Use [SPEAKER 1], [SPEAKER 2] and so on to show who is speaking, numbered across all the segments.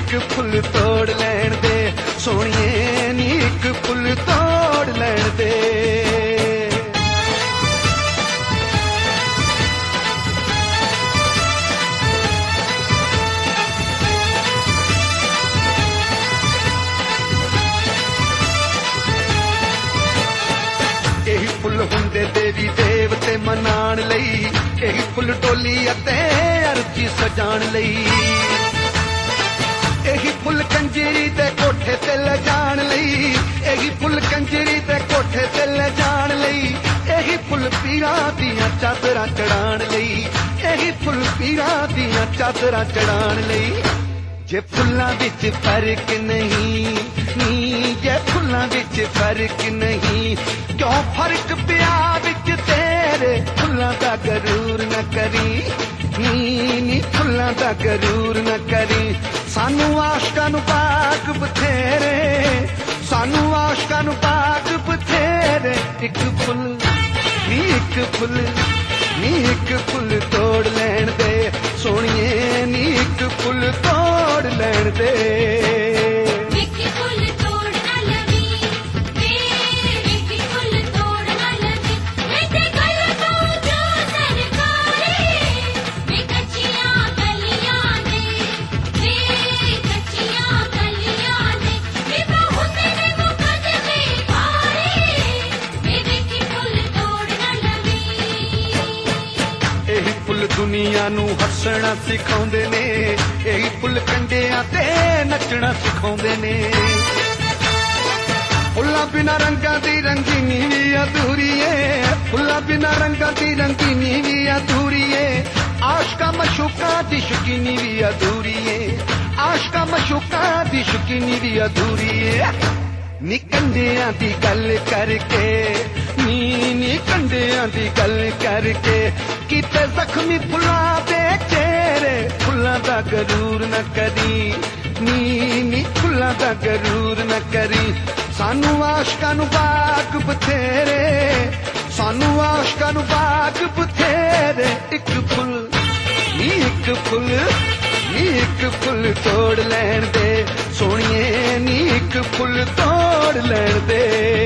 [SPEAKER 1] एक फुल तोड़ लैण दे सोहणीए नी एक फुल तोड़ लैण दे। यही फुल हुंदे देवी देवते मनाण लई, यही फुल टोली अते अरजी सजाण लई, यही फुल कंजरी ते कोठे ते ले जाण लई, यही फुल कंजरी ते कोठे ते ले जाण लई, यही फुल पीरां दियां चादरां चढ़ाण लई, यही फुल पीरां दियां चादरां चढ़ाण लई। जे फुल्लां विच फर्क नहीं नी, जे फुल्लां विच फर्क नहीं, क्यों फर्क पिया विच तेरे, फुल्लां दा गरूर न करी नी फुल्लां दा गरूर न करी। सानू आशकां नू पाक बथेरे, सानू आशकां नू पाक बथेरे, एक फुल नी एक फुल नी एक फुल तोड़ लैण दे सोहणीए नी एक फुल तोड़ लैण दे। दुनिया नू हसना सिखाउंदे ने, यही फुल कंडियां ते नचना सिखाउंदे ने। फुल्लां बिना रंगां दी रंगीनी भी अधूरी है, फुल्लां बिना रंगां दी रंगीनी भी अधूरी है। आशका मशूका दी शकीनी भी अधूरी है, आशका मशूका दी शकीनी भी अधूरी है। नी कंडियां दी गल करके नी कंडियां दी गल करके, किते जख्मी फुल्लां दे चेहरे, फुल्लां दा गरूर न करी नी फुल्लां दा गरूर न करी। सानू आशकां नू बाग बथेरे, सानू आशकां नू बाग बथेरे, एक फुल नी एक फुल नी एक फुल तोड़ लैण दे सोहणीए नी एक फुल तोड़ लैण दे।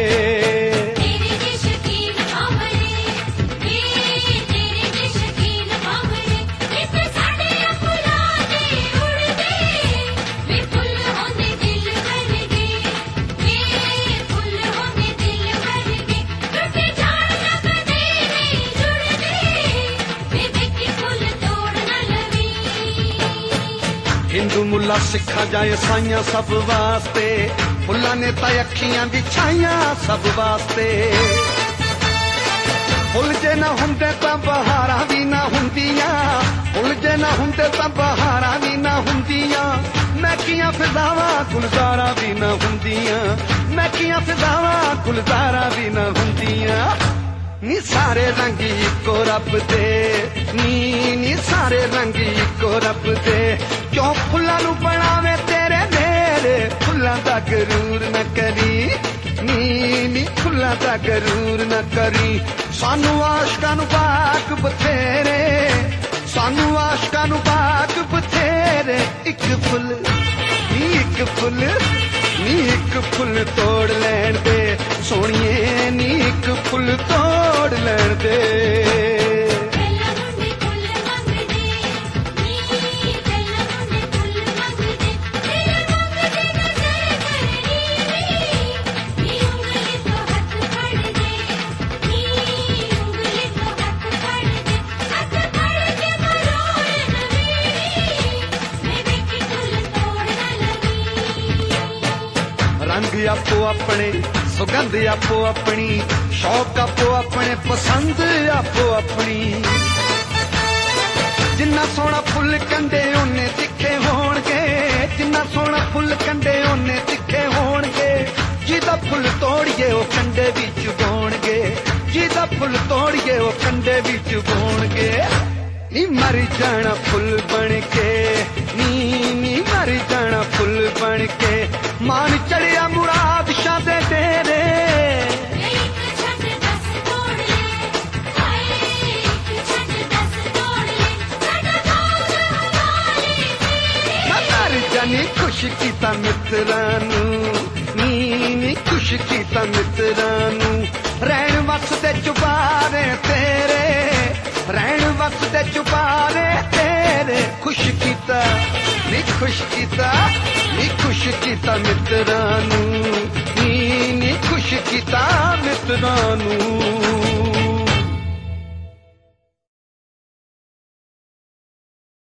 [SPEAKER 1] हिंदू मुला सिखा जाए साइया सब वास्ते, फुल्लां ने तां अखियां बिछाइयां सब वास्ते। फुल जे ना हुंदे तां बहारां भी ना हुंदियां, फुल जे ना हुंदे तां बहारां भी ना हुंदियां। महकियां फिजावां गुलजारां भी ना हुंदियां, महकियां फिजावां गुलजारां भी ना हुंदियां। नी सारे रंग इको रब दे नी सारे रंग इको रब दे, क्यों फुल्लां नू बनावे तेरे मेरे, फुल्लां दा गरूर न करी नी फुल्लां दा गरूर न करी। सानू आशकां नू बाग बथेरे, सानू आशकां नू बाग बथेरे, एक फुल नी एक फुल नी एक फुल तोड़ लैण दे सोहणीए नी एक फुल तोड़ लैण दे। रंग आपो अपने, सुगंध आपो अपनी, शौक आपो अपने, पसंद आपो अपनी। जिन्ना सोहना फुल कंडे ओने तिखे होणगे, जिन्ना सोहना फुल कंडे ओने तिखे होणगे। जिहदा फुल तोड़िए ओ कंडे विच बोणगे, जिहदा फुल तोड़िए ओ कंडे विच बोणगे। नी मर जाना फुल बन के नी मर जाना फुल बन के, मान चढ़िया मुराद शाह दे तेरे। मर जानी खुश ਖੁਸ਼ ਕੀਤਾ ਮਿੱਤਰਾਂ ਨੂੰ, ਨੀ ਖੁਸ਼ ਕੀਤਾ ਮਿੱਤਰਾਂ ਨੂੰ। ਰਹਿਣ ਵਸਦੇ ਚੁਬਾਰੇ ਤੇਰੇ, ਰਹਿਣ ਵਸਦੇ ਚੁਬਾਰੇ ਤੇਰੇ, ਖੁਸ਼ ਕੀਤਾ ਨੀ ਖੁਸ਼ ਕੀਤਾ, ਨੀ ਖੁਸ਼ ਕੀਤਾ ਮਿੱਤਰਾਂ ਨੂੰ, ਨੀ ਖੁਸ਼ ਕੀਤਾ ਮਿੱਤਰਾਂ ਨੂੰ।